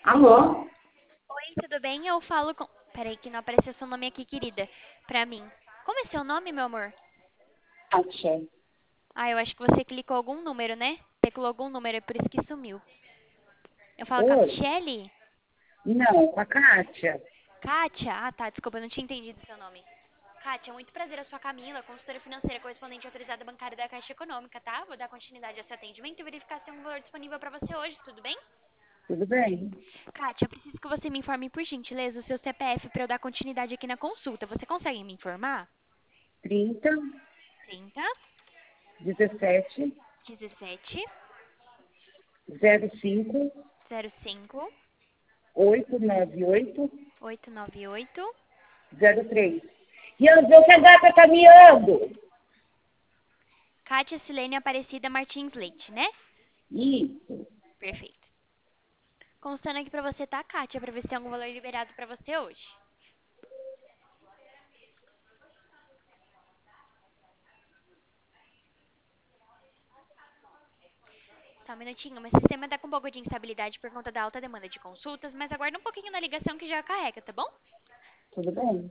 Alô? Oi, tudo bem? Eu falo com. Peraí, que não apareceu seu nome aqui, querida. Pra mim. Como é seu nome, meu amor? Kátia. Ah, eu acho que você clicou algum número, né? Teclou algum número, é por isso que sumiu. Eu falo com a Oi? Michelle? Não, com a Kátia. Kátia? Ah, tá, desculpa, eu não tinha entendido seu nome. Kátia, muito prazer, eu sou a Camila, consultora financeira correspondente autorizada bancária da Caixa Econômica, tá? Vou dar continuidade a esse atendimento e verificar se tem um valor disponível pra você hoje, tudo bem? Tudo bem? Kátia, eu preciso que você me informe, por gentileza, o seu CPF pra eu dar continuidade aqui na consulta. Você consegue me informar? 30, 30, 17, 17, 05, 05 898, 898. 03. E eu ver que a gata tá miando. Kátia Silene Aparecida Martins Leite, né? Isso. Perfeito. Constando aqui pra você, tá, Kátia? Pra ver se tem algum valor liberado pra você hoje. Só um minutinho, meu sistema tá com um pouco de instabilidade por conta da alta demanda de consultas, mas aguarda um pouquinho na ligação que já carrega, tá bom? Tudo bem?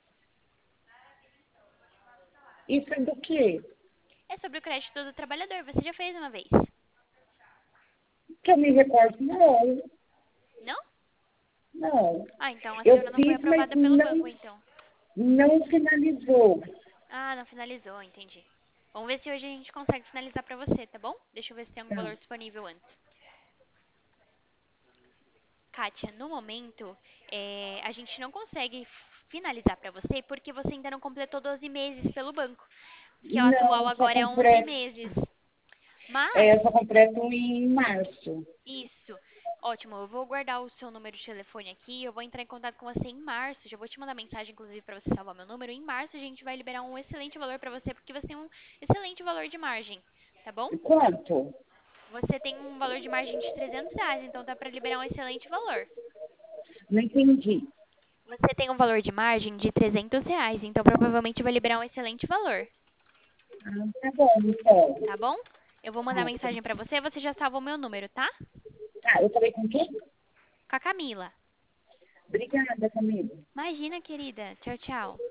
Isso é do quê? É sobre o crédito do trabalhador, você já fez uma vez? Que eu me recordo, não. Não? Não. Ah, então a senhora Eu não foi fiz, mas aprovada pelo banco, então. não finalizou. Ah, não finalizou, entendi. Vamos ver se hoje a gente consegue finalizar pra você, tá bom? Deixa eu ver se tem algum Tá. valor disponível antes. Kátia, no momento, a gente não consegue finalizar para você porque você ainda não completou 12 meses pelo banco. Porque o atual Não, só agora é 11 completo. meses. Mas, É, eu só completo em março. isso. Ótimo, eu vou guardar o seu número de telefone aqui. Eu vou entrar em contato com você em março. Já vou te mandar mensagem, inclusive, para você salvar meu número. Em março a gente vai liberar um excelente valor para você porque você tem um excelente valor de margem. Tá bom? Quanto? Você tem um valor de margem de R$ 300, então tá para liberar um excelente valor. Não entendi. Você tem um valor de margem de R$ 300, então provavelmente vai liberar um excelente valor, Ah, tá bom, então. tá bom? Eu vou mandar Ah, tá. mensagem pra você, você já salvou meu número, tá? Tá, eu falei com quem? Com a Camila. Obrigada, Camila. Imagina, querida. Tchau, tchau.